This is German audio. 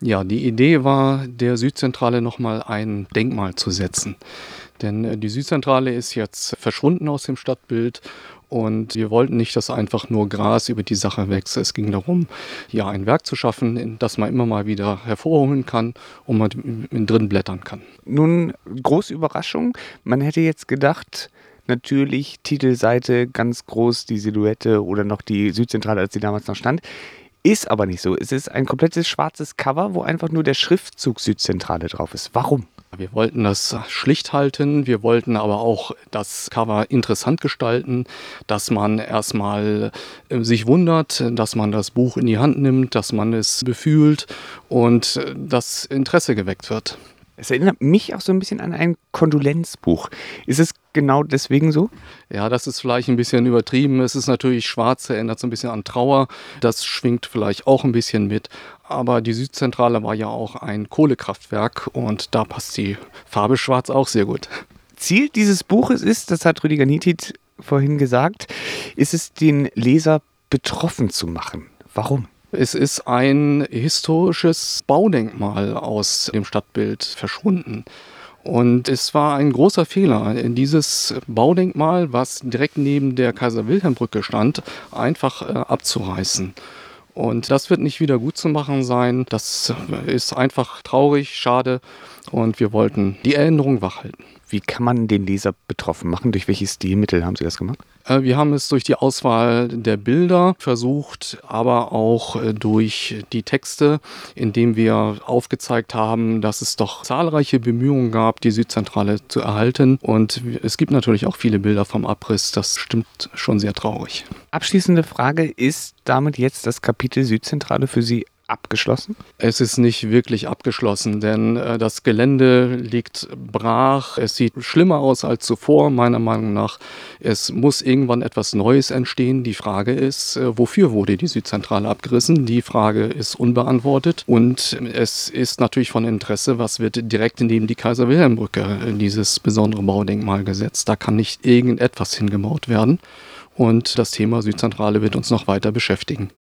Ja, die Idee war, der Südzentrale nochmal ein Denkmal zu setzen. Denn die Südzentrale ist jetzt verschwunden aus dem Stadtbild und wir wollten nicht, dass einfach nur Gras über die Sache wächst. Es ging darum, ja, ein Werk zu schaffen, in das man immer mal wieder hervorholen kann und man drin blättern kann. Nun, große Überraschung. Man hätte jetzt gedacht, natürlich Titelseite, ganz groß die Silhouette oder noch die Südzentrale, als sie damals noch stand. Ist aber nicht so. Es ist ein komplettes schwarzes Cover, wo einfach nur der Schriftzug Südzentrale drauf ist. Warum? Wir wollten das schlicht halten, wir wollten aber auch das Cover interessant gestalten, dass man erstmal sich wundert, dass man das Buch in die Hand nimmt, dass man es befühlt und das Interesse geweckt wird. Es erinnert mich auch so ein bisschen an ein Kondolenzbuch. Ist es genau deswegen so? Ja, das ist vielleicht ein bisschen übertrieben. Es ist natürlich schwarz, erinnert so ein bisschen an Trauer. Das schwingt vielleicht auch ein bisschen mit. Aber die Südzentrale war ja auch ein Kohlekraftwerk und da passt die Farbe schwarz auch sehr gut. Ziel dieses Buches ist, das hat Rüdiger Niethiet vorhin gesagt, ist es, den Leser betroffen zu machen. Warum? Es ist ein historisches Baudenkmal aus dem Stadtbild verschwunden. Und es war ein großer Fehler, dieses Baudenkmal, was direkt neben der Kaiser-Wilhelm-Brücke stand, einfach abzureißen. Und das wird nicht wieder gut zu machen sein. Das ist einfach traurig, schade. Und wir wollten die Erinnerung wachhalten. Wie kann man den Leser betroffen machen? Durch welche Stilmittel haben Sie das gemacht? Wir haben es durch die Auswahl der Bilder versucht, aber auch durch die Texte, indem wir aufgezeigt haben, dass es doch zahlreiche Bemühungen gab, die Südzentrale zu erhalten. Und es gibt natürlich auch viele Bilder vom Abriss. Das stimmt schon sehr traurig. Abschließende Frage, ist damit jetzt das Kapitel Südzentrale für Sie abgeschlossen? Es ist nicht wirklich abgeschlossen, denn das Gelände liegt brach. Es sieht schlimmer aus als zuvor, meiner Meinung nach. Es muss irgendwann etwas Neues entstehen. Die Frage ist, wofür wurde die Südzentrale abgerissen? Die Frage ist unbeantwortet. Und es ist natürlich von Interesse, was wird direkt neben die Kaiser-Wilhelm-Brücke, dieses besondere Baudenkmal gesetzt. Da kann nicht irgendetwas hingebaut werden. Und das Thema Südzentrale wird uns noch weiter beschäftigen.